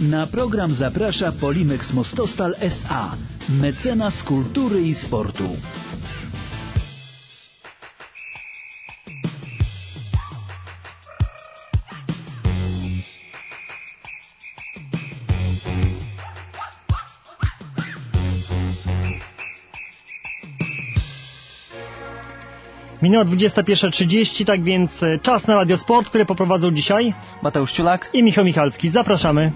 Na program zaprasza Polimex Mostostal S.A., mecenas kultury i sportu. Minęła 21:30, tak więc czas na Radio Sport, które poprowadzą dzisiaj Mateusz Ciulak i Michał Michalski. Zapraszamy.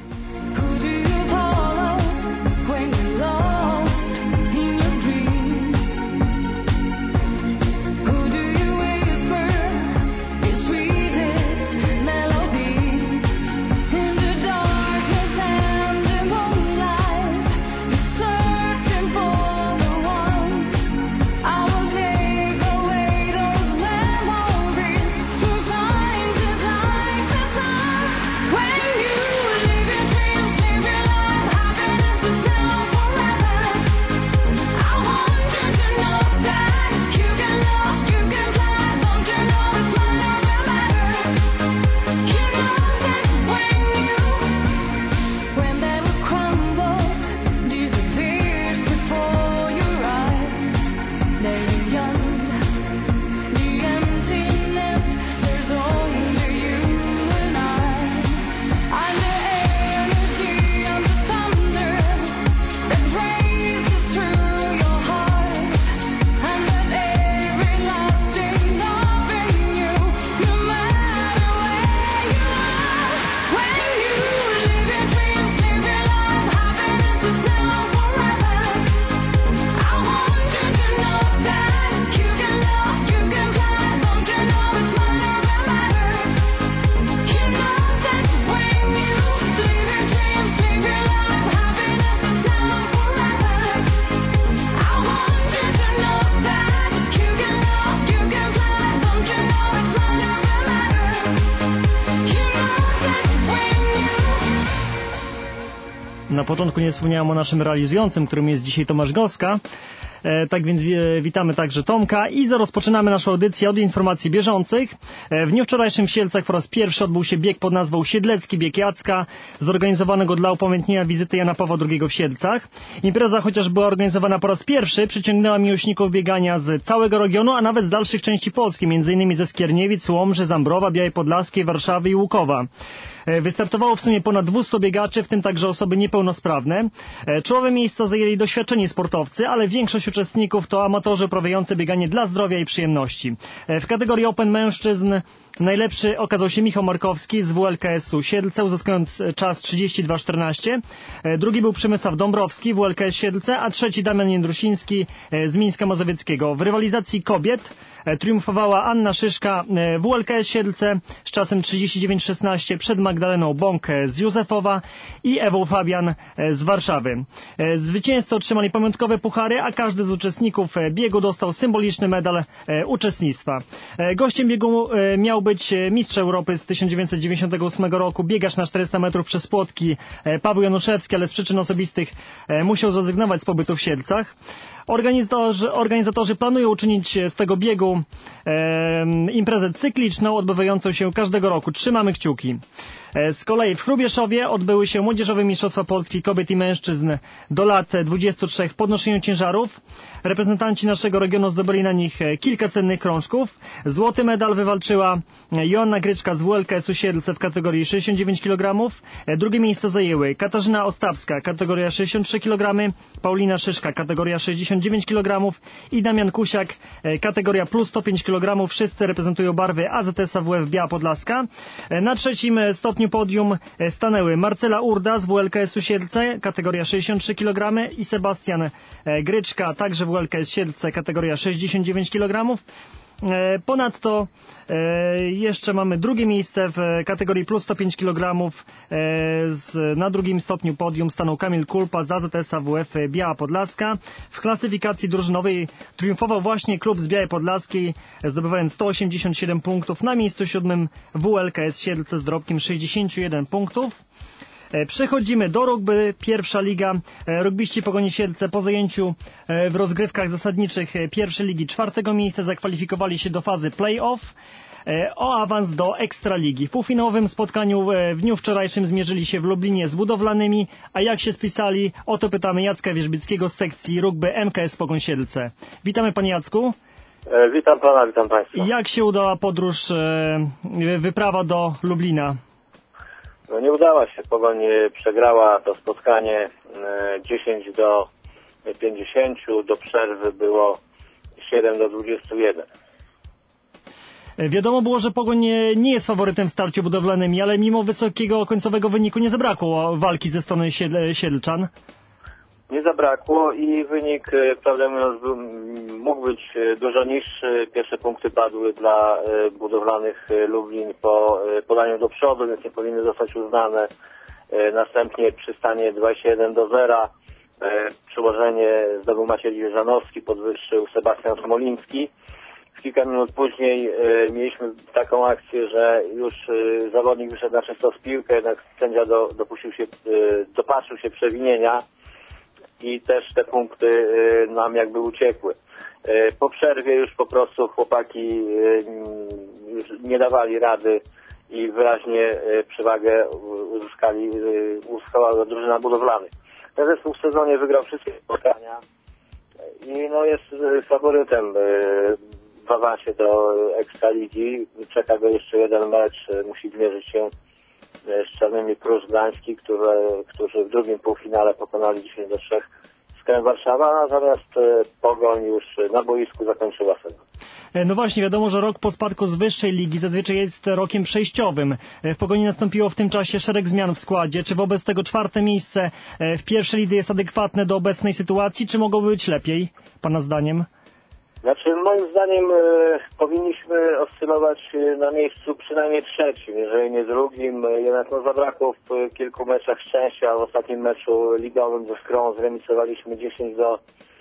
Na początku nie wspomniałem o naszym realizującym, którym jest dzisiaj Tomasz Goska. Tak więc witamy także Tomka i rozpoczynamy naszą audycję od informacji bieżących. W dniu wczorajszym w Sielcach po raz pierwszy odbył się bieg pod nazwą Siedlecki Bieg Jacka, zorganizowanego dla upamiętnienia wizyty Jana Pawła II w Siedlcach. Impreza, chociaż była organizowana po raz pierwszy, przyciągnęła miłośników biegania z całego regionu, a nawet z dalszych części Polski, m.in. ze Skierniewic, Łomży, Zambrowa, Białej Podlaskiej, Warszawy i Łukowa. Wystartowało w sumie ponad 200 biegaczy, w tym także osoby niepełnosprawne. Czołowe miejsca zajęli doświadczeni sportowcy, ale większość uczestników to amatorzy uprawiający bieganie dla zdrowia i przyjemności. W kategorii Open mężczyzn najlepszy okazał się Michał Markowski z WLKS-u Siedlce, uzyskując czas 32:14. Drugi był Przemysław Dąbrowski, WLKS Siedlce, a trzeci Damian Jędrusiński z Mińska Mazowieckiego. W rywalizacji kobiet triumfowała Anna Szyszka, WLKS Siedlce z czasem 39:16 przed Magdaleną Bąk z Józefowa i Ewą Fabian z Warszawy. Zwycięzcy otrzymali pamiątkowe puchary, a każdy z uczestników biegu dostał symboliczny medal uczestnictwa. Gościem biegu miał być mistrz Europy z 1998 roku, biegacz na 400 metrów przez płotki Paweł Januszewski, ale z przyczyn osobistych musiał zrezygnować z pobytu w Siedlcach. Organizatorzy planują uczynić z tego biegu imprezę cykliczną, odbywającą się każdego roku. Trzymamy kciuki. Z kolei w Hrubieszowie odbyły się Młodzieżowe Mistrzostwa Polski Kobiet i Mężczyzn do lat 23 w podnoszeniu ciężarów. Reprezentanci naszego regionu zdobyli na nich kilka cennych krążków. Złoty medal wywalczyła Joanna Gryczka z WLKS-u Siedlce w kategorii 69 kg. Drugie miejsce zajęły Katarzyna Ostapska, kategoria 63 kg, Paulina Szyszka, kategoria 69 kg i Damian Kusiak, kategoria plus 105 kg. Wszyscy reprezentują barwy AZS AWF Biała Podlaska. Na trzecim stopniu podium stanęły Marcela Urda z WLKS-u Siedlce, kategoria 63 kg i Sebastian Gryczka, także WLKS Siedlce, kategoria 69 kg. Ponadto jeszcze mamy drugie miejsce w kategorii plus 105 kg. Na drugim stopniu podium stanął Kamil Kulpa z AZS AWF Biała Podlaska. W klasyfikacji drużynowej triumfował właśnie klub z Białej Podlaskiej, zdobywając 187 punktów. Na miejscu 7 WLKS Siedlce z dorobkiem 61 punktów. Przechodzimy do rugby. Pierwsza liga. Rugbiści Pogoni Siedlce po zajęciu w rozgrywkach zasadniczych pierwszej ligi 4. miejsca zakwalifikowali się do fazy play-off. o awans do Ekstraligi. W półfinałowym spotkaniu w dniu wczorajszym zmierzyli się w Lublinie z Budowlanymi, a jak się spisali? O to pytamy Jacka Wierzbickiego z sekcji rugby MKS Pogoń Siedlce. Witamy panie Jacku. Witam pana, witam państwa. Jak się udała podróż, wyprawa do Lublina? No nie udała się. Pogoń przegrała to spotkanie 10-50. Do przerwy było 7-21. Wiadomo było, że Pogoń nie jest faworytem w starciu budowlanym, ale mimo wysokiego końcowego wyniku nie zabrakło walki ze strony Siedlczan. Nie zabrakło i wynik, prawdę mówiąc, mógł być dużo niższy. Pierwsze punkty padły dla budowlanych Lublin po podaniu do przodu, więc nie powinny zostać uznane. Następnie przy stanie 21-0 przełożenie zdobył Maciej Jerzanowski, podwyższył Sebastian Smoliński. Kilka minut później mieliśmy taką akcję, że już zawodnik wyszedł na czysto z piłkę, jednak sędzia dopatrzył się przewinienia i też te punkty nam jakby uciekły. Po przerwie już po prostu chłopaki już nie dawali i wyraźnie przewagę uzyskała drużyna budowlanych. Ten zespół w sezonie wygrał wszystkie spotkania i no jest faworytem w awansie do Ekstraligi. Czeka go jeszcze jeden mecz. Musi zmierzyć się z Czarnymi Prusz Gdański, którzy w drugim półfinale pokonali 10-3 Skrem Warszawa, natomiast Pogoń już na boisku zakończyła sezon. No właśnie, wiadomo, że rok po spadku z wyższej ligi zazwyczaj jest rokiem przejściowym. W Pogoni nastąpiło w tym czasie szereg zmian w składzie. Czy wobec tego 4. miejsce w pierwszej lidze jest adekwatne do obecnej sytuacji, czy mogłoby być lepiej, pana zdaniem? Znaczy, moim zdaniem powinniśmy oscylować na miejscu przynajmniej 3, jeżeli nie drugim. Jednak zabrakło w kilku meczach szczęścia. W ostatnim meczu ligowym ze Skrą zremisowaliśmy 10-10.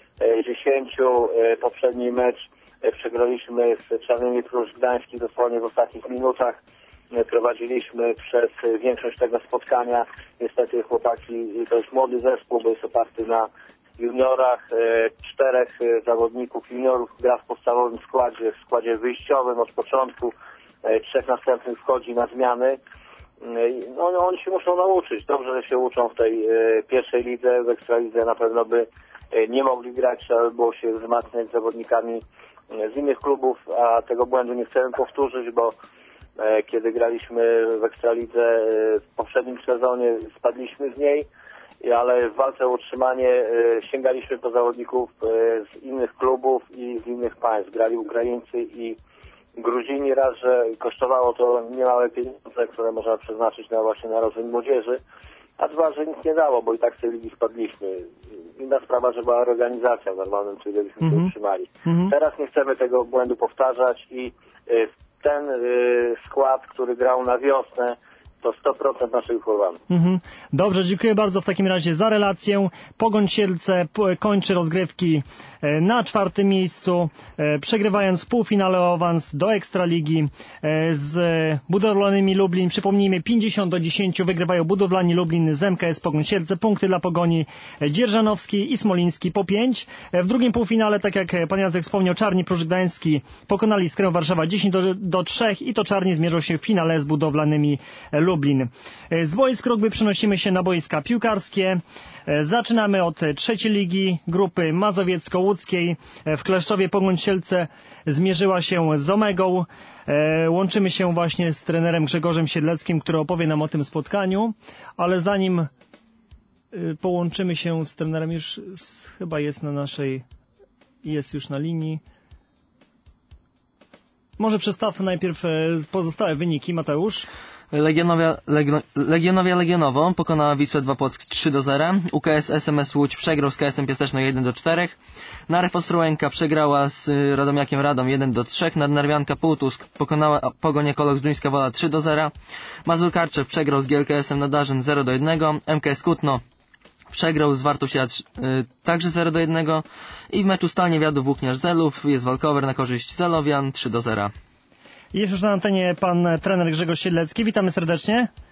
Poprzedni mecz przegraliśmy z Czarnymi Prusz Gdański dosłownie w ostatnich minutach. Prowadziliśmy przez większość tego spotkania. Niestety chłopaki, to jest młody zespół, bo jest oparty na juniorach. 4 zawodników juniorów gra w podstawowym składzie wyjściowym od początku. 3 następnych wchodzi na zmiany. No, oni się muszą nauczyć. Dobrze, że się uczą w tej pierwszej lidze. W Ekstralidze na pewno by nie mogli grać. Trzeba by było się wzmacniać z zawodnikami z innych klubów, a tego błędu nie chcemy powtórzyć, bo kiedy graliśmy w Ekstralidze w poprzednim sezonie, spadliśmy z niej, ale w walce o utrzymanie sięgaliśmy po zawodników z innych klubów i z innych państw. Grali Ukraińcy i Gruzini. Raz, że kosztowało to niemałe pieniądze, które można przeznaczyć właśnie na rozwój młodzieży, a 2, że nic nie dało, bo i tak z tej ligi spadliśmy. Inna sprawa, że była organizacja w normalnym trybie, byśmy się utrzymali. Teraz nie chcemy tego błędu powtarzać i ten skład, który grał na wiosnę, to 100% naszych wychowanych. Dobrze, dziękuję bardzo w takim razie za relację. Pogoń Siedlce kończy rozgrywki na 4. miejscu, przegrywając w półfinale o awans do Ekstraligi z Budowlanymi Lublin. Przypomnijmy, 50-10 wygrywają Budowlani Lublin z MKS Pogoń Siedlce. Punkty dla Pogoni Dzierżanowski i Smoliński po 5. W drugim półfinale, tak jak pan Jacek wspomniał, Czarni Prusz Gdański pokonali Skrę Warszawa 10-3 i to Czarni zmierzą się w finale z Budowlanymi Lublin. Z boisk rugby przenosimy się na boiska piłkarskie. Zaczynamy od 3. ligi grupy mazowiecko-łódzkiej. W Kleszczowie Pogoń Siedlce zmierzyła się z Omegą. Łączymy się właśnie z trenerem Grzegorzem Siedleckim, który opowie nam o tym spotkaniu, ale zanim połączymy się z trenerem, już chyba jest już na linii. Może przedstawmy najpierw pozostałe wyniki. Mateusz? Legionowia Legionowo pokonała Wisłę 2 Płock 3-0. UKS SMS Łódź przegrał z KS-em Piaseczno 1-4. Narew Ostrołęka przegrała z Radomiakiem Radom 1-3. Nadnarwianka Półtusk pokonała Pogoń Ekolog Zduńska Wola 3-0. Mazur Karczew przegrał z GLKS-em Nadarzyn 0-1. MKS Kutno przegrał z Wartą Siat także 0-1. I w meczu Stal Niewiadów Włókniarz Zelów jest walkover na korzyść Zelowian 3-0. Jest już na antenie pan trener Grzegorz Siedlecki. Witamy serdecznie.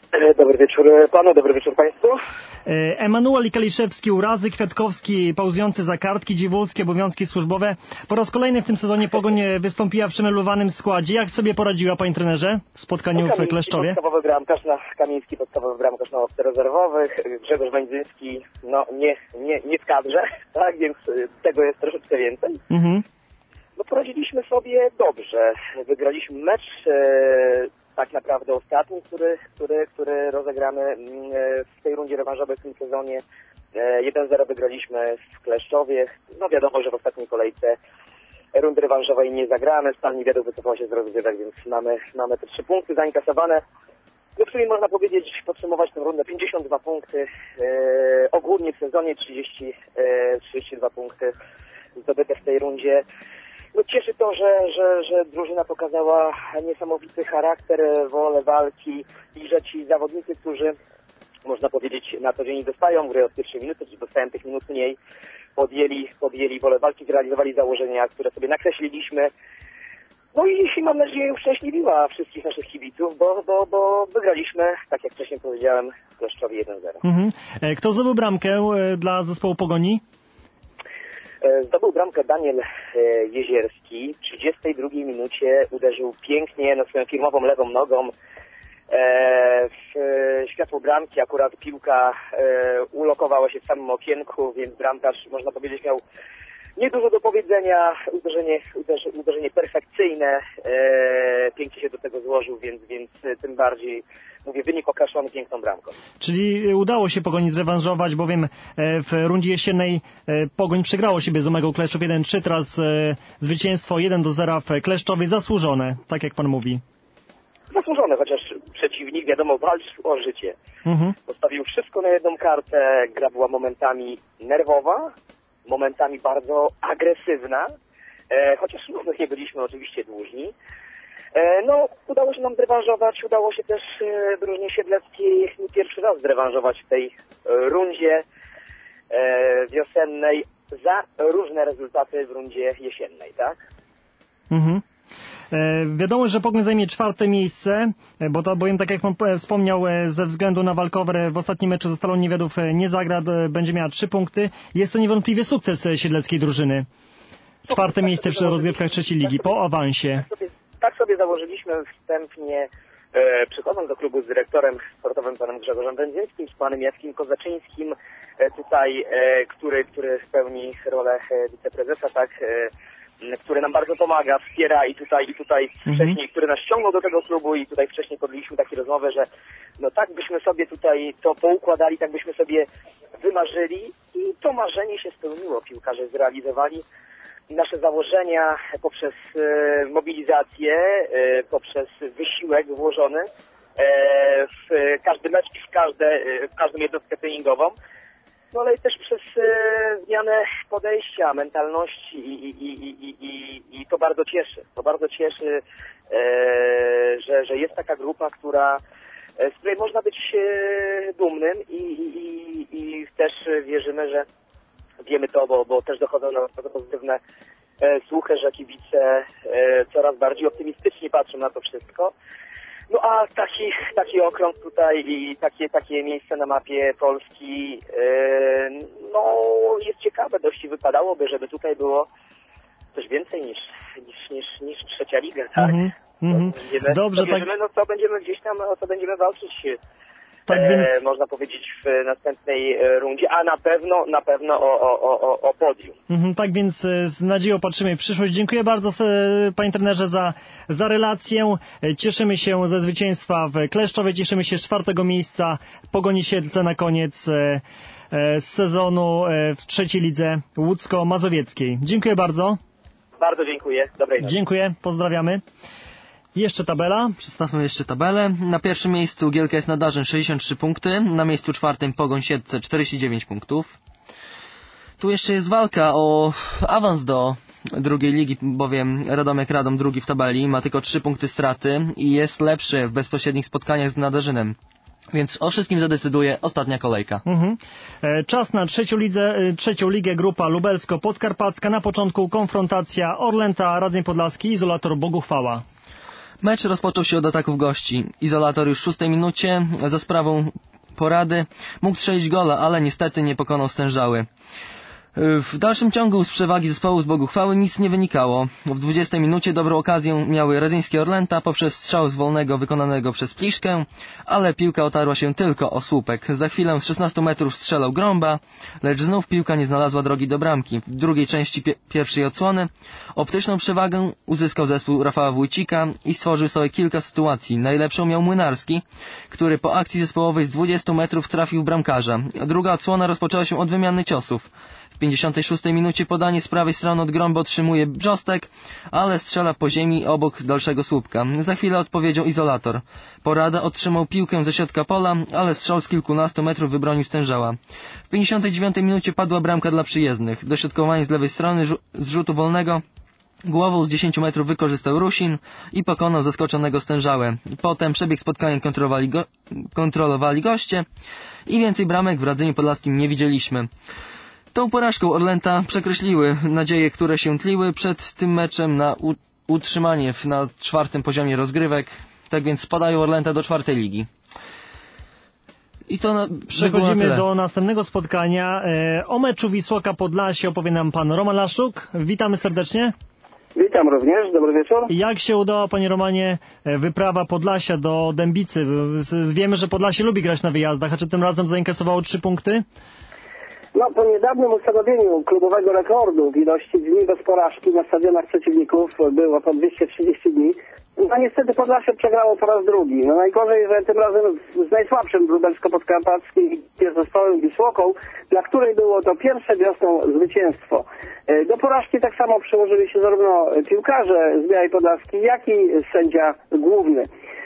Dobry wieczór panu, dobry wieczór państwu. Emanuel i Kaliszewski, urazy, Kwiatkowski, pauzujący za kartki, Dziewulskie, obowiązki służbowe. Po raz kolejny w tym sezonie Pogoń wystąpiła w przemelowanym składzie. Jak sobie poradziła, panie trenerze, w spotkaniu w Kleszczowie? Kamiński, podstawowy bramkarz na ławce rezerwowych, Grzegorz Wędzyński, no nie w kadrze, tak, więc tego jest troszeczkę więcej. No poradziliśmy sobie dobrze. Wygraliśmy mecz, tak naprawdę ostatni, który rozegramy w tej rundzie rewanżowej w tym sezonie. 1-0 wygraliśmy w Kleszczowie. No wiadomo, że w ostatniej kolejce rundy rewanżowej nie zagramy. Stal Niewiadów wycofał się z rozgrywek, więc mamy te 3 punkty zainkasowane. No, w sumie można powiedzieć, podsumować tę rundę, 52 punkty. Ogólnie w sezonie 32 punkty zdobyte w tej rundzie. No cieszy to, że drużyna pokazała niesamowity charakter, wolę walki i że ci zawodnicy, którzy można powiedzieć na co dzień nie dostają gry od pierwszej minuty, czy dostają tych minut mniej, podjęli wolę walki, zrealizowali założenia, które sobie nakreśliliśmy. No i mam nadzieję uszczęśliwiła wszystkich naszych kibiców, bo wygraliśmy, tak jak wcześniej powiedziałem, w Kleszczowie 1-0. Kto zdobył bramkę dla zespołu Pogoni? Zdobył bramkę Daniel Jezierski. W 32 minucie uderzył pięknie swoją firmową lewą nogą w światło bramki. Akurat piłka ulokowała się w samym okienku, więc bramkarz, można powiedzieć, miał niedużo do powiedzenia. Uderzenie perfekcyjne. Pięknie się do tego złożył, więc tym bardziej, mówię, wynik określony piękną bramką. Czyli udało się Pogoni zrewanżować, bowiem w rundzie jesiennej Pogoń przegrało siebie z Omegą Kleszczów 1-3, teraz zwycięstwo 1-0 w Kleszczowie, zasłużone, tak jak pan mówi. Zasłużone, chociaż przeciwnik, wiadomo, walczył o życie. Postawił wszystko na jedną kartę, gra była momentami nerwowa, momentami bardzo agresywna, chociaż nie byliśmy oczywiście dłużni. No, udało się nam zrewanżować, udało się też drużynie siedleckiej pierwszy raz zrewanżować w tej rundzie wiosennej za różne rezultaty w rundzie jesiennej, tak? Wiadomo, że Pogoń zajmie 4. miejsce, bowiem tak jak pan wspomniał, ze względu na walkover w ostatnim meczu ze Stalą Niewiadów nie zagra, będzie miała 3 punkty. Jest to niewątpliwie sukces siedleckiej drużyny. 4. miejsce przy rozgrywkach trzeciej ligi, po awansie. Tak sobie założyliśmy wstępnie, przychodząc do klubu z dyrektorem sportowym panem Grzegorzem Wędzyńskim, z panem Jackiem Kozaczyńskim, tutaj, który pełni rolę wiceprezesa, tak, który nam bardzo pomaga, wspiera i tutaj wcześniej, który nas ściągnął do tego klubu i tutaj wcześniej podjęliśmy takie rozmowę, że no tak byśmy sobie tutaj to poukładali, tak byśmy sobie wymarzyli i to marzenie się spełniło. Piłkarze zrealizowali nasze założenia poprzez mobilizację, poprzez wysiłek włożony w każdy mecz i w każdą jednostkę treningową. No ale też przez zmianę podejścia, mentalności i to bardzo cieszy. To bardzo cieszy, że jest taka grupa, z której można być dumnym i też wierzymy, że wiemy to, bo też dochodzą na bardzo pozytywne słuchy, że kibice coraz bardziej optymistycznie patrzą na to wszystko. No a taki okrąg tutaj i takie miejsce na mapie Polski, no jest ciekawe, dość wypadałoby, żeby tutaj było coś więcej niż trzecia liga, tak? Dobrze, wierzymy, tak. No co będziemy gdzieś tam, o co będziemy walczyć, tak więc... można powiedzieć w następnej rundzie, a na pewno o podium. Tak więc z nadzieją patrzymy w przyszłość. Dziękuję bardzo, panie trenerze, za relację. Cieszymy się ze zwycięstwa w Kleszczowie, cieszymy się z 4. miejsca Pogoni Siedlce na koniec z sezonu w trzeciej lidze łódzko-mazowieckiej. Dziękuję bardzo. Bardzo dziękuję. Dobrej nocy. Dziękuję, pozdrawiamy. Jeszcze tabela. Przedstawmy jeszcze tabelę. Na pierwszym miejscu GLKS Nadarzyn 63 punkty. Na miejscu 4 Pogoń Siedlce 49 punktów. Tu jeszcze jest walka o awans do drugiej ligi, bowiem Radomiak Radom drugi w tabeli ma tylko 3 punkty straty i jest lepszy w bezpośrednich spotkaniach z Nadarzynem. Więc o wszystkim zadecyduje ostatnia kolejka. Czas na trzecią ligę, grupa lubelsko-podkarpacka. Na początku konfrontacja Orlęta, Radzeń Podlaski, Izolator Boguchwała. Mecz rozpoczął się od ataków gości. Izolator już w 6 minucie za sprawą Porady mógł strzelić gola, ale niestety nie pokonał Stężały. W dalszym ciągu z przewagi zespołu z Boguchwały nic nie wynikało. W 20 minucie dobrą okazję miały Radzyńskie Orlęta poprzez strzał z wolnego wykonanego przez Pliszkę, ale piłka otarła się tylko o słupek. Za chwilę z 16 metrów strzelał Grąba, lecz znów piłka nie znalazła drogi do bramki. W drugiej części pierwszej odsłony optyczną przewagę uzyskał zespół Rafała Wójcika i stworzył sobie kilka sytuacji. Najlepszą miał Młynarski, który po akcji zespołowej z 20 metrów trafił w bramkarza. Druga odsłona rozpoczęła się od wymiany ciosów. W 56 minucie podanie z prawej strony od Grąby otrzymuje Brzostek, ale strzela po ziemi obok dalszego słupka. Za chwilę odpowiedział Izolator. Porada otrzymał piłkę ze środka pola, ale strzał z kilkunastu metrów wybronił Stężała. W 59 minucie padła bramka dla przyjezdnych. Dośrodkowanie z lewej strony z rzutu wolnego głową z 10 metrów wykorzystał Rusin i pokonał zaskoczonego Stężałę. Potem przebieg spotkania kontrolowali goście i więcej bramek w Radzyniu Podlaskim nie widzieliśmy. Tą porażką Orlęta przekreśliły nadzieje, które się tliły przed tym meczem na utrzymanie na 4. poziomie rozgrywek. Tak więc spadają Orlęta do 4. ligi. I to przechodzimy do następnego spotkania. O meczu Wisłoka Podlasie opowie nam pan Roman Laszuk. Witamy serdecznie. Witam również, dobry wieczór. Jak się udała, panie Romanie, wyprawa Podlasia do Dębicy? Wiemy, że Podlasie lubi grać na wyjazdach, a czy tym razem zainkasowało 3 punkty? No, po niedawnym ustanowieniu klubowego rekordu w ilości dni bez porażki na stadionach przeciwników, było to 230 dni, no niestety Podlasie przegrało po raz drugi. No najgorzej, że tym razem z najsłabszym lubelsko-podkarpackim zespołem Wisłoką, dla której było to pierwsze wiosną zwycięstwo. Do porażki tak samo przyłożyli się zarówno piłkarze z Białej Podlaskiej, jak i sędzia główny.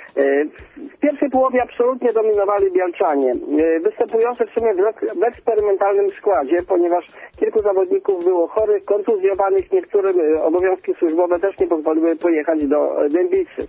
W pierwszej połowie absolutnie dominowali Bialczanie, występujący w sumie w eksperymentalnym składzie, ponieważ kilku zawodników było chorych, kontuzjowanych, niektórym obowiązki służbowe też nie pozwoliły pojechać do Dębicy.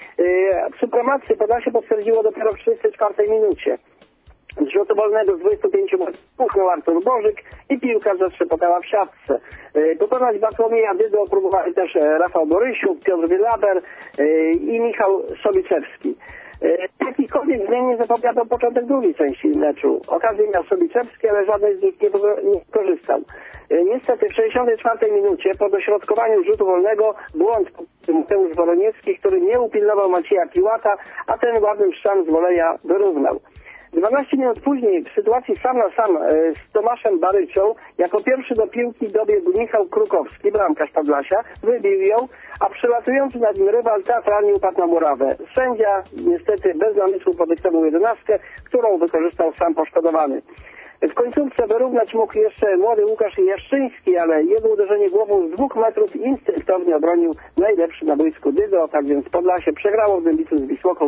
Supremację Podlasie potwierdziło dopiero w 34 minucie. Z rzutu wolnego z 25 metrów puchnął Artur Bożyk i piłka zatrzepotała w siatce. Pokonać Bartłomieja Dydo próbowali też Rafał Borysiuk, Piotr Wielaber i Michał Sobiczewski. Jakikolwiek zmian nie zapowiadał początek drugiej części meczu. Okazję miał Sobiczewski, ale żaden z nich nie korzystał. Niestety w 64 minucie po dośrodkowaniu rzutu wolnego błąd Mateusz Woroniecki, który nie upilnował Macieja Piłata, a ten ładnym strzałem z woleja wyrównał. 12 minut później w sytuacji sam na sam z Tomaszem Barycią jako pierwszy do piłki dobiegł Michał Krukowski, bramkarz Podlasia, wybił ją, a przylatujący nad nim rywal teatralnie upadł na murawę. Sędzia niestety bez namysłu podyktował 11, którą wykorzystał sam poszkodowany. W końcówce wyrównać mógł jeszcze młody Łukasz Jaszczyński, ale jego uderzenie głową z 2 metrów instynktownie obronił najlepszy na boisku Dydo, tak więc Podlasie przegrało w Dębicy z Wisłoką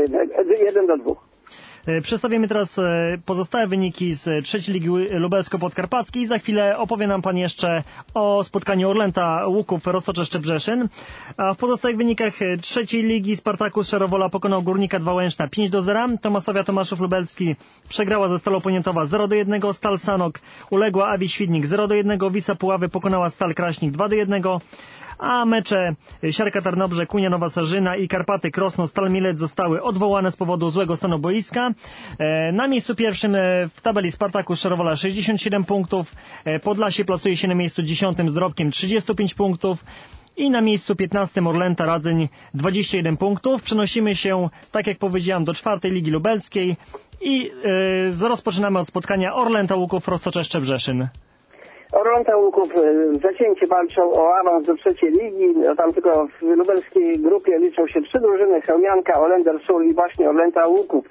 1-2. Przedstawimy teraz pozostałe wyniki z 3. Ligi Lubelsko-Podkarpackiej i za chwilę opowie nam pan jeszcze o spotkaniu Orlęta Łuków Roztocze-Szczebrzeszyn. A w pozostałych wynikach 3. Ligi Spartakus Szarowola pokonał Górnika 2 Łęczna 5-0. Tomasowia Tomaszów Lubelski przegrała ze Stalą Poniętowa 0-1. Stal Sanok uległa Awi Świdnik 0-1. Wisła Puławy pokonała Stal Kraśnik 2-1. A mecze Siarka Tarnobrzeg, Unia Nowa Sarzyna i Karpaty Krosno Stal Mielec zostały odwołane z powodu złego stanu boiska. Na miejscu pierwszym w tabeli Spartakus Szarowola 67 punktów, Podlasie plasuje się na miejscu 10 z dorobkiem 35 punktów i na miejscu 15 Orlęta Radzyń 21 punktów. Przenosimy się, tak jak powiedziałem, do 4. Ligi Lubelskiej i rozpoczynamy od spotkania Orlęta Łuków Roztocze-Szczebrzeszyn. Orlęta Łuków zacięcie walczą o awans do 3. ligi. Tam tylko w lubelskiej grupie liczą się 3 drużyny: Chełmianka, Olender Sól i właśnie Orlęta Łuków.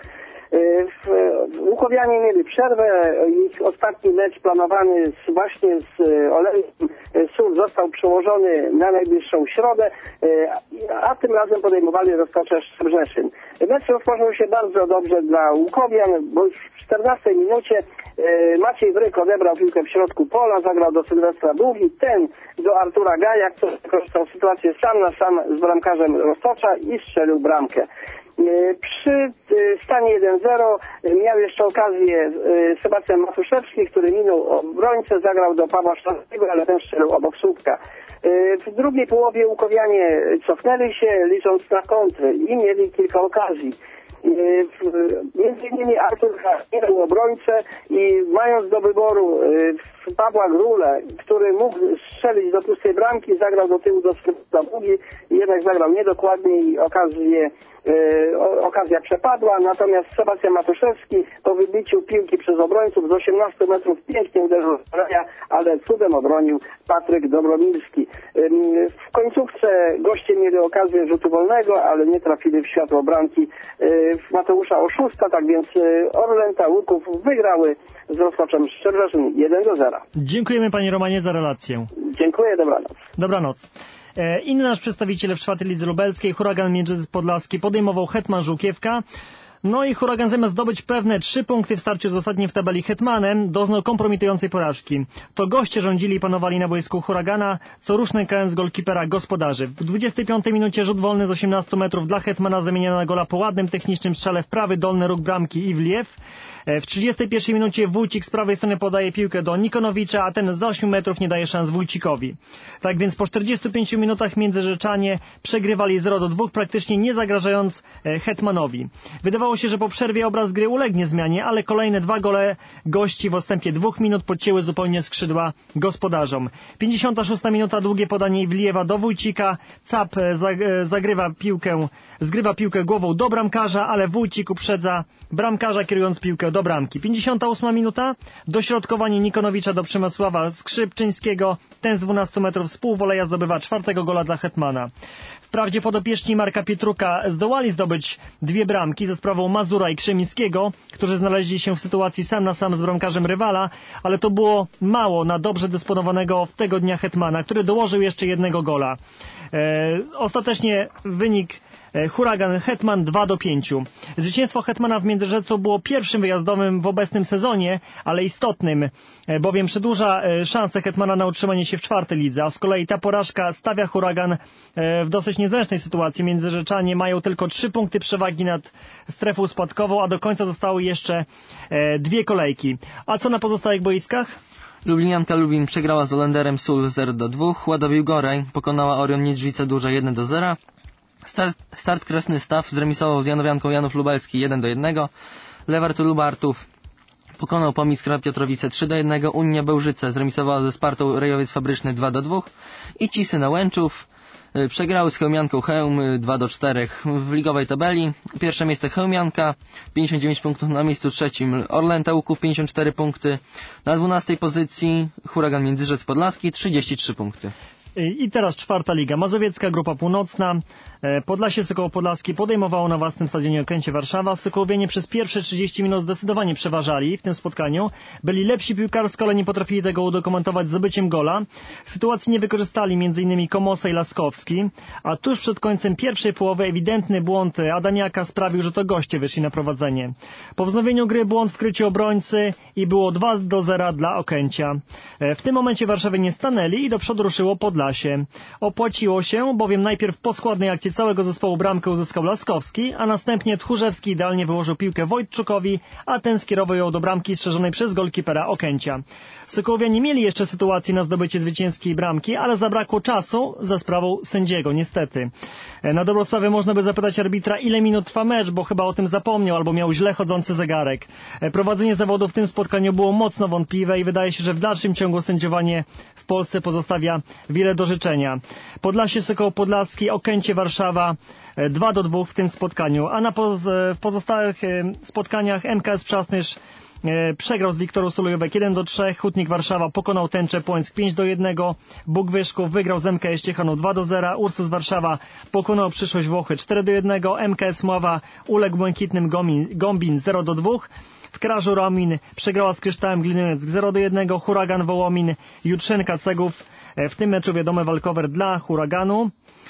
Łukowianie mieli przerwę. Ich ostatni mecz planowany właśnie z Olendem Sól został przełożony na najbliższą środę, a tym razem podejmowali Roztocze Szczebrzeszyn. Mecz rozpoczął się bardzo dobrze dla Łukowian, bo już w 14 minucie Maciej Wryk odebrał piłkę w środku pola, zagrał do Sylwestra Długi, ten do Artura Gaja, który wykorzystał sytuację sam na sam z bramkarzem Roztocza i strzelił bramkę. Przy stanie 1-0 miał jeszcze okazję Sebastian Matuszewski, który minął obrońcę, zagrał do Pawła Szlaskiego, ale ten strzelił obok słupka. W drugiej połowie Łukowianie cofnęli się, licząc na kontry i mieli kilka okazji. Między innymi Artur minął obrońcę i mając do wyboru Pawła Grulę, który mógł strzelić do pustej bramki, zagrał do tyłu do długi, jednak zagrał niedokładnie i okazja przepadła, natomiast Sebastian Matuszewski po wybiciu piłki przez obrońców z 18 metrów pięknie uderzył w raya, ale cudem obronił Patryk Dobromilski. W końcówce goście mieli okazję rzutu wolnego, ale nie trafili w światło bramki Mateusza Oszusta, tak więc Orlęta Łuków wygrały z Roztoczem Szczebrzeszyn 1-0. Dziękujemy panie Romanie za relację. Dziękuję, dobranoc. Dobranoc. Inny nasz przedstawiciel w 4. lidze lubelskiej, Huragan Miedzyc Podlaski, podejmował Hetman Żółkiewka. No i Huragan zamiast zdobyć pewne 3 punkty w starciu z ostatnim w tabeli Hetmanem, doznał kompromitującej porażki. To goście rządzili i panowali na boisku Huragana, co rusz nękając golkipera gospodarzy. W 25 minucie rzut wolny z 18 metrów dla Hetmana zamieniony na gola po ładnym technicznym strzale w prawy dolny róg bramki Iwliew. W 31 minucie Wójcik z prawej strony podaje piłkę do Nikonowicza, a ten z 8 metrów nie daje szans Wójcikowi. Tak więc po 45 minutach międzyrzeczanie przegrywali 0-2, praktycznie nie zagrażając Hetmanowi. Wydawało się, że po przerwie obraz gry ulegnie zmianie, ale kolejne 2 gole gości w odstępie 2 minut podcięły zupełnie skrzydła gospodarzom. 56 minuta, długie podanie Iwliewa do Wójcika, Cap zgrywa piłkę głową do bramkarza, ale Wójcik uprzedza bramkarza, kierując piłkę do bramki. 58 minuta, dośrodkowanie Nikonowicza do Przemysława Skrzypczyńskiego, ten z 12 metrów z półwoleja zdobywa 4. gola dla Hetmana. Wprawdzie podopieczni Marka Pietruka zdołali zdobyć 2 bramki ze sprawą Mazura i Krzemińskiego, którzy znaleźli się w sytuacji sam na sam z bramkarzem rywala, ale to było mało na dobrze dysponowanego w tego dnia Hetmana, który dołożył jeszcze 1 gola. Ostatecznie wynik Huragan Hetman 2-5. Zwycięstwo Hetmana w Międzyrzecu było pierwszym wyjazdowym w obecnym sezonie, ale istotnym, bowiem przedłuża szansę Hetmana na utrzymanie się w 4. lidze, a z kolei ta porażka stawia Huragan w dosyć niezręcznej sytuacji. Międzyrzeczanie mają tylko 3 punkty przewagi nad strefą spadkową, a do końca zostały jeszcze 2 kolejki. A co na pozostałych boiskach? Lublinianka Lublin przegrała z Olenderem Sól 0-2, Ładowił Goraj pokonała Orion Niedźwica Duże 1-0, Start Kresny Staw zremisował z Janowianką Janów Lubelski 1-1, Lewartu Lubartów pokonał Pomiskra Piotrowice 3-1, Unia Bełżyce zremisowała ze Spartą Rejowiec Fabryczny 2-2 i Cisy Nałęczów przegrały z Chełmianką Chełm 2-4. W ligowej tabeli pierwsze miejsce Chełmianka 59 punktów, na miejscu 3 Orlęta Łuków 54 punkty, na 12 pozycji Huragan Międzyrzec Podlaski 33 punkty. I teraz 4. liga mazowiecka, grupa północna. Podlasie Sokoło Podlaski podejmowało na własnym stadionie Okęcie Warszawa. Sokołowianie przez pierwsze 30 minut zdecydowanie przeważali w tym spotkaniu. Byli lepsi piłkarsko, ale nie potrafili tego udokumentować zdobyciem gola. Sytuacji nie wykorzystali m.in. Komosa i Laskowski, a tuż przed końcem pierwszej połowy ewidentny błąd Adamiaka sprawił, że to goście wyszli na prowadzenie. Po wznowieniu gry błąd w kryciu obrońcy i było 2-0 dla Okęcia. W tym momencie Warszawy nie stanęli i do przodu ruszyło Podlasie. Opłaciło się, bowiem najpierw po składnej akcji całego zespołu bramkę uzyskał Laskowski, a następnie Tchórzewski idealnie wyłożył piłkę Wojtczukowi, a ten skierował ją do bramki strzeżonej przez golkipera Okęcia. Sokołowianie mieli jeszcze sytuację na zdobycie zwycięskiej bramki, ale zabrakło czasu za sprawą sędziego, niestety. Na dobrą sprawę można by zapytać arbitra, ile minut trwa mecz, bo chyba o tym zapomniał albo miał źle chodzący zegarek. Prowadzenie zawodu w tym spotkaniu było mocno wątpliwe i wydaje się, że w dalszym ciągu sędziowanie w Polsce pozostawia wiele do życzenia. Podlasie Sokoło Podlaski, Okęcie Warszawa 2-2 w tym spotkaniu, a w pozostałych spotkaniach MKS Przasnysz przegrał z Wiktorą Sulujówek 1-3, Hutnik Warszawa pokonał Tęczę Płońsk 5-1, Bóg Wyszków wygrał z MKS Ciechanów 2-0, Ursus Warszawa pokonał Przyszłość Włochy 4-1, MKS Mława uległ Błękitnym Gombin 0-2, w Krażu Romin przegrała z Kryształem Gliniec 0-1, Huragan Wołomin Jutrzenka Cegów. W tym meczu wiadomy walkover dla Huraganu.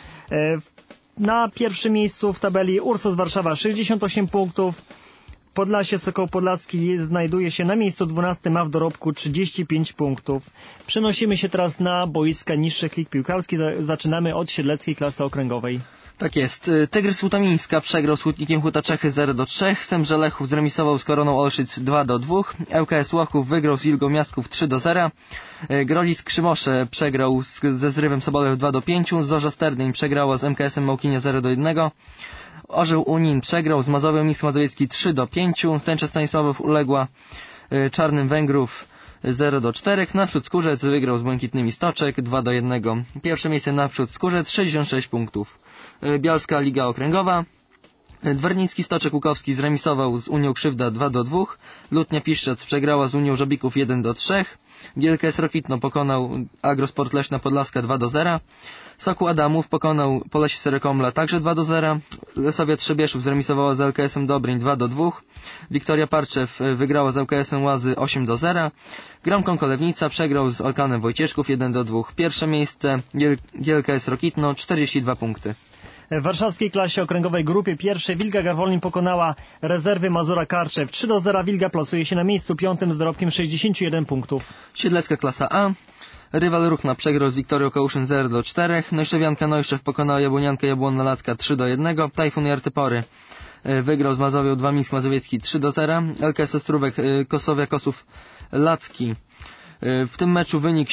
Na pierwszym miejscu w tabeli Ursus Warszawa 68 punktów. Podlasie Sokoło Podlaski znajduje się na miejscu 12, ma w dorobku 35 punktów. Przenosimy się teraz na boiska niższych lig piłkarskich. Zaczynamy od siedleckiej klasy okręgowej. Tak jest. Tygrys Huta Mińska przegrał z Hutnikiem Huta Czechy 0-3. Sębrze Lechów zremisował z Koroną Olszyc 2-2. ŁKS Łochów wygrał z Wilgą Miastków 3-0. Grolis Krzymosze przegrał ze Zrywem Sobolew 2-5. Zorza Sterdyń przegrała z MKS-em Małkinia 0-1. Orzeł Unin przegrał z Mazowią Mińsk Mazowiecki 3-5. Tęcza Stanisławow uległa Czarnym Węgrów 0-4. Naprzód Skórzec wygrał z Błękitnymi Stoczek 2-1. Pierwsze miejsce Naprzód Skórzec 66 punktów. Bialska Liga Okręgowa. Dwernicki Stoczek Łukowski zremisował z Unią Krzywda 2-2. Lutnia Piszczec przegrała z Unią Żobików 1-3. GLKS Rokitno pokonał Agrosport Leśna Podlaska 2-0. Sokół Adamów pokonał Polesie Serekomla także 2-0. Lesowia Trzebieszów zremisowała z LKS-em Dobryń 2-2. Wiktoria Parczew wygrała z LKS-em Łazy 8-0. Gramką Kolewnica przegrał z Orkanem Wojcieszków 1-2. Pierwsze miejsce GLKS Rokitno 42 punkty. W warszawskiej klasie okręgowej grupie pierwszej Wilga Garwolin pokonała rezerwy Mazura Karczew 3-0. Wilga plasuje się na miejscu 5 z dorobkiem 61 punktów. Siedlecka klasa A. Rywal Ruchna przegrał z Wiktorią Kałuszyn 0-4. Neuszewianka Neuszew pokonała Jabłoniankę Jabłonna Lacka 3-1. Tajfun Jartypory wygrał z Mazowią 2 Mińsk Mazowiecki 3-0. LKS Ostrówek Kosowia Kosów Lacki. W tym meczu wynik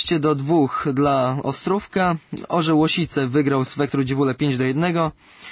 17-2 dla Ostrówka. Orzeł Łosice wygrał z Wektru Dziewule 5-1.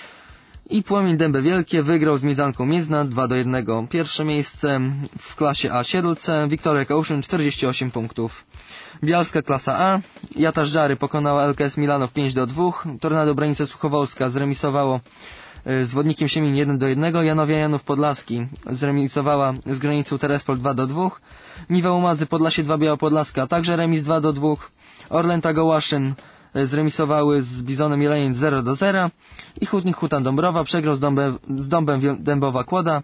I Płomień Dębe Wielkie wygrał z Miedzanką Miedzna 2-1. Pierwsze miejsce w klasie A Siedlce. Wiktoria Kałuszyn 48 punktów. Bialska klasa A. Jata Żary pokonała LKS Milanow 5-2. Tornado Branice Suchowolska zremisowało z Wodnikiem Siemień 1-1. Janowia Janów Podlaski zremisowała z Granicą Terespol 2-2. Niwa Umazy Podlasie 2 Biała Podlaska także remis 2-2. Orlęta Gołaszyn zremisowały z Bizonem Jelenic 0-0. I Hutnik Huta Dąbrowa przegrał z Dąbem Dębowa Kłoda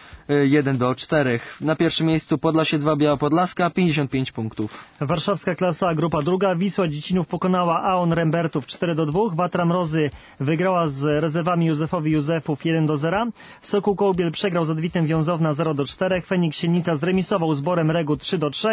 1-4. Na pierwszym miejscu Podlasie 2 Biała Podlaska 55 punktów. Warszawska klasa grupa druga. Wisła Dziecinów pokonała Aon Rembertów 4-2. Watra Mrozy wygrała z rezerwami Józefowi Józefów 1-0. Sokół Kołbiel przegrał z Adwitem Wiązowna 0-4. Feniks Sienica zremisował z Borem Regu 3-3.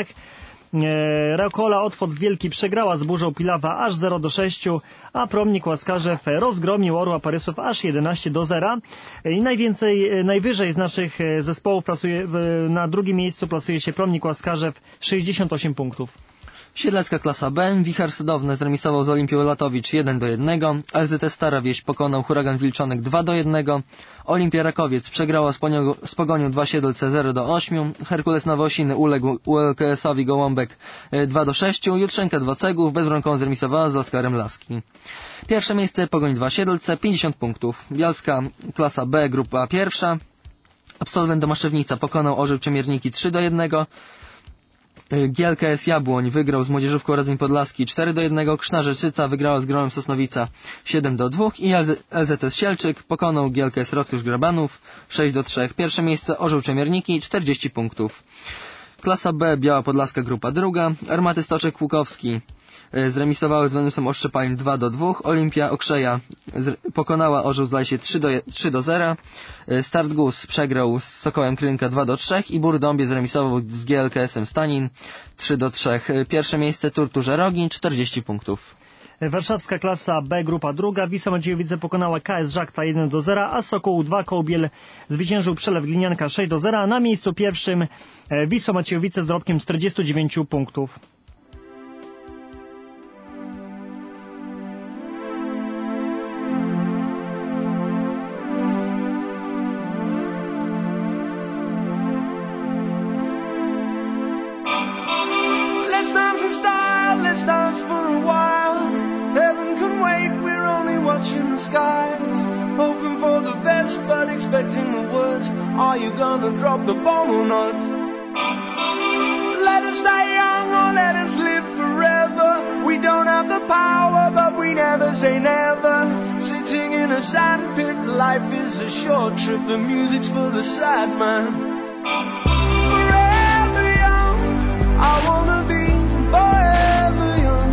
Rekola Otwock Wielki przegrała z Burzą Pilawa aż 0-6, a Promnik Łaskarzew rozgromił Orła Parysów aż 11-0. I najwyżej z naszych zespołów na drugim miejscu plasuje się Promnik Łaskarzew 68 punktów. Siedlecka klasa B. Wicher Cudowny zremisował z Olimpią Latowicz 1-1. LZT Stara Wieś pokonał Huragan Wilczonek 2-1. Olimpia Rakowiec przegrała z Pogonią 2 Siedlce 0-8. Herkules Nowosiny uległ ULKS-owi Gołąbek 2-6. Jutrzenka 2 Cegłów bezbramkowo zremisowała z Laskarem Laski. Pierwsze miejsce Pogoń 2 Siedlce 50 punktów. Bialska klasa B grupa pierwsza. Absolwent Domaszewnica pokonał Orzeł Ciemierniki 3-1. GLKS Jabłoń wygrał z Młodzieżówką Radzyń Podlaski 4-1, Krzna Rzeczyca wygrała z Gronem Sosnowica 7-2 i LZS Sielczyk pokonał GLKS Rotkusz Grabanów 6-3. Pierwsze miejsce Orzeł Czemierniki 40 punktów. Klasa B Biała Podlaska grupa druga. Armaty Stoczek Łukowski zremisowały z Wenusem Oszczepalin 2-2. Olimpia Okrzeja pokonała Orzeł Zlajsie 3-0. Start Gus przegrał z Sokołem Krynka 2-3 i Bór Dąbie zremisował z GLKS-em Stanin 3-3. Pierwsze miejsce Turturze Rogin 40 punktów. Warszawska klasa B grupa druga. Wisła Maciejowice pokonała KS Żakta 1-0, a Sokół 2 Kołbiel zwyciężył Przelew Glinianka 6-0. Na miejscu pierwszym Wisła Maciejowice z dorobkiem 49 punktów. Are you gonna drop the bomb or not? Let us die young or let us live forever. We don't have the power, but we never say never. Sitting in a sandpit, life is a short trip. The music's for the sad man. Forever young, I wanna be forever young.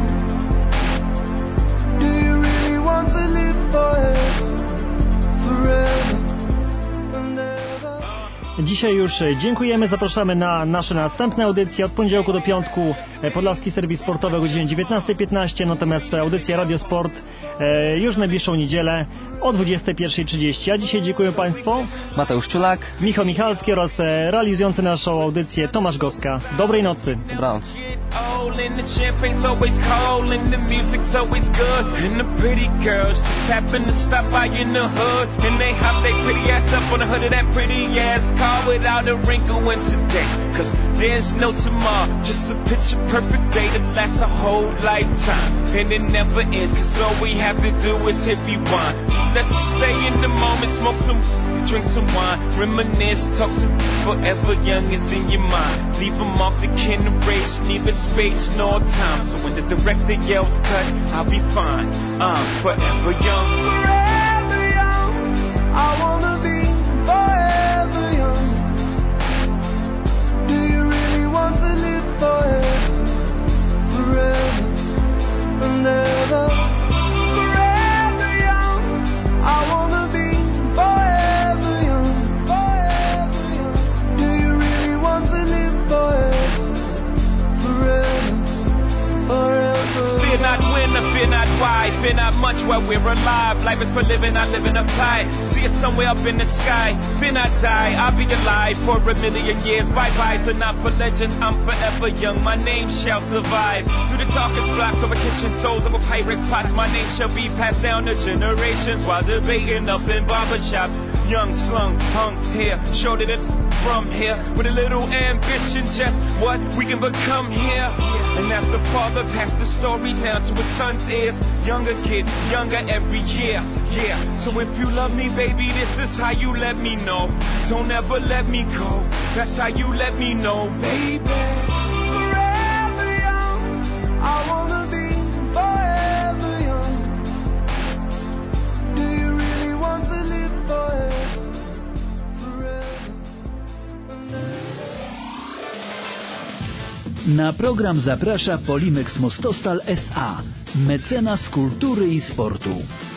Do you really want to live forever? Forever. Dzisiaj dzisiaj już dziękujemy. Zapraszamy na nasze następne audycje od poniedziałku do piątku. Podlaski Serwis Sportowy o godzinie 19:15, natomiast audycja Radio Sport już w najbliższą niedzielę o 21:30. A dzisiaj dziękuję Państwu. Mateusz Czulak, Michał Michalski oraz realizujący naszą audycję Tomasz Goska. Dobrej nocy. Dobranoc. Old and the champagne's always cold and the music's always good and the pretty girls just happen to stop by in the hood and they hop their pretty ass up on the hood of that pretty ass car without a wrinkle in today, cause there's no tomorrow, just a picture perfect day that lasts a whole lifetime and it never ends, cause all we have to do is hit rewind. Let's just stay in the moment, smoke some, drink some wine, reminisce, talk some forever young is in your mind. Leave them off the kin race, neither space nor time. So when the director yells cut, I'll be fine. I'm forever young. Forever young. I wanna be forever young. Do you really want to live forever? Forever and ever. Forever young. I wanna be forever young. Forever young. Do you really want to live forever? Forever, forever. Fear not when or fear not why, fear not much while we're alive. Life is for living, not living uptight. See it somewhere up in the sky. Fear not die, I'll be alive for a million years. Bye-byes are not for legends, I'm forever young. My name shall survive. Through the darkest blocks over kitchen stoves, over pirates' pots, my name shall be passed down to generations while debating up in barbershops. Young, slung, hung here, showed it from here with a little ambition, just what we can become here. And as the father passed the story down to his son's ears, younger kid, younger every year. Yeah, so if you love me, baby, this is how you let me know. Don't ever let me go. That's how you let me know, baby. Forever young, I wanna be forever young. Do you really want to live forever? Na program zaprasza Polimex Mostostal S.A., mecenas kultury i sportu.